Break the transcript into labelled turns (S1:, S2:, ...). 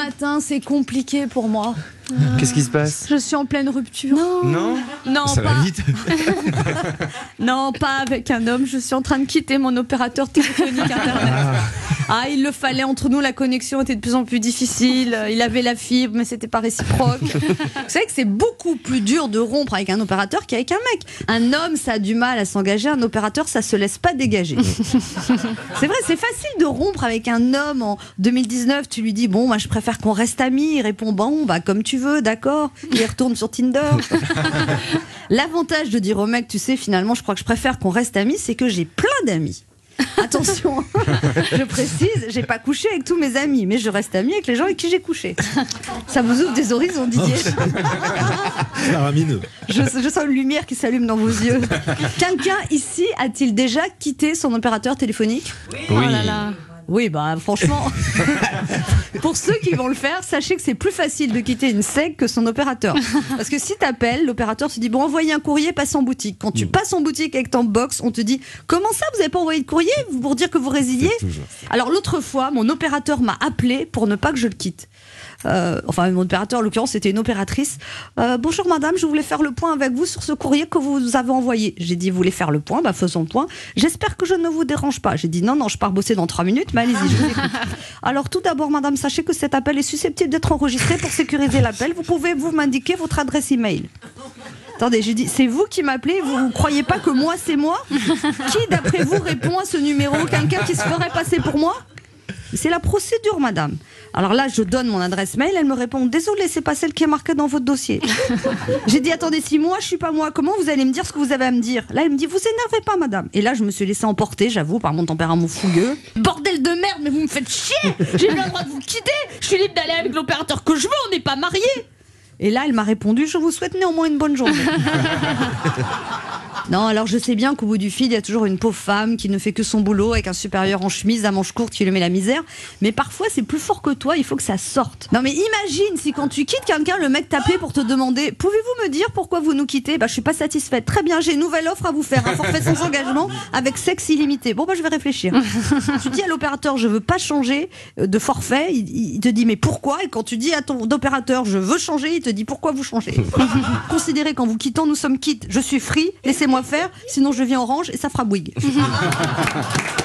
S1: matin, c'est compliqué pour moi.
S2: Qu'est-ce qui se passe?
S1: Je suis en pleine rupture. Non,
S2: ça
S1: pas.
S2: va vite.
S1: Non, pas avec un homme. Je suis en train de quitter mon opérateur téléphonique internet. Il le fallait entre nous. La connexion était de plus en plus difficile. Il avait la fibre, mais c'était pas réciproque. Vous savez que c'est beaucoup plus dur de rompre avec un opérateur qu'avec un mec. Un homme, ça a du mal à s'engager. Un opérateur, ça se laisse pas dégager. C'est vrai, c'est facile de rompre avec un homme en 2019. Tu lui dis bon, moi je préfère qu'on reste amis. Il répond bon, bah comme tu veux, d'accord. Il retourne sur Tinder. L'avantage de dire au mec, tu sais, finalement, je crois que je préfère qu'on reste amis, c'est que j'ai plein d'amis. Attention, je précise, j'ai pas couché avec tous mes amis, mais je reste amie avec les gens avec qui j'ai couché. Ça vous ouvre des horizons, Didier. Je sens une lumière qui s'allume dans vos yeux. Quelqu'un ici a-t-il déjà quitté son opérateur téléphonique?
S2: Oui.
S1: Oh là là. Oui, bah franchement, pour ceux qui vont le faire, sachez que c'est plus facile de quitter une sec que son opérateur. Parce que si t'appelles, l'opérateur se dit bon, envoyez un courrier, passe en boutique. Quand tu passes en boutique avec ton box, on te dit comment ça, vous n'avez pas envoyé de courrier pour dire que vous résiliez? Alors l'autre fois, mon opérateur m'a appelé pour ne pas que je le quitte. Enfin, mon opérateur, en l'occurrence, c'était une opératrice. Bonjour madame, je voulais faire le point avec vous sur ce courrier que vous avez envoyé. J'ai dit, vous voulez faire le point? Bah faisons le point. J'espère que je ne vous dérange pas. J'ai dit, non, je pars bosser dans 3 minutes, mais allez-y, je vous écoute. Alors tout d'abord, madame, sachez que cet appel est susceptible d'être enregistré. Pour sécuriser l'appel, vous pouvez vous m'indiquer votre adresse email. Attendez, j'ai dit, c'est vous qui m'appelez, vous ne croyez pas que moi, c'est moi? Qui, d'après vous, répond à ce numéro? Quelqu'un qui se ferait passer pour moi? C'est la procédure, madame. Alors là, je donne mon adresse mail, elle me répond « Désolée, c'est pas celle qui est marquée dans votre dossier. » J'ai dit « Attendez, si moi, je suis pas moi, comment vous allez me dire ce que vous avez à me dire ?» Là, elle me dit « Vous énervez pas, madame. » Et là, je me suis laissée emporter, j'avoue, par mon tempérament fougueux. Bordel de merde, mais vous me faites chier! J'ai bien le droit de vous quitter! Je suis libre d'aller avec l'opérateur que je veux, on n'est pas mariés! Et là, elle m'a répondu « Je vous souhaite néanmoins une bonne journée. » Non, alors je sais bien qu'au bout du fil, il y a toujours une pauvre femme qui ne fait que son boulot avec un supérieur en chemise à manches courtes qui lui met la misère. Mais parfois, c'est plus fort que toi, il faut que ça sorte. Non mais imagine si quand tu quittes quelqu'un, le mec t'appelait pour te demander « Pouvez-vous me dire pourquoi vous nous quittez ?» Bah je suis pas satisfaite. Très bien, j'ai une nouvelle offre à vous faire, un forfait sans engagement avec sexe illimité. Bon bah je vais réfléchir. Tu dis à l'opérateur « Je veux pas changer de forfait », il te dit « Mais pourquoi ?» Et quand tu dis à ton opérateur « Je veux changer », il te dit « Pourquoi vous changez ?» Considérez qu'en vous quittant, nous sommes quittes. Je suis free, laissez-moi faire, sinon je viens orange et ça fera bouygues.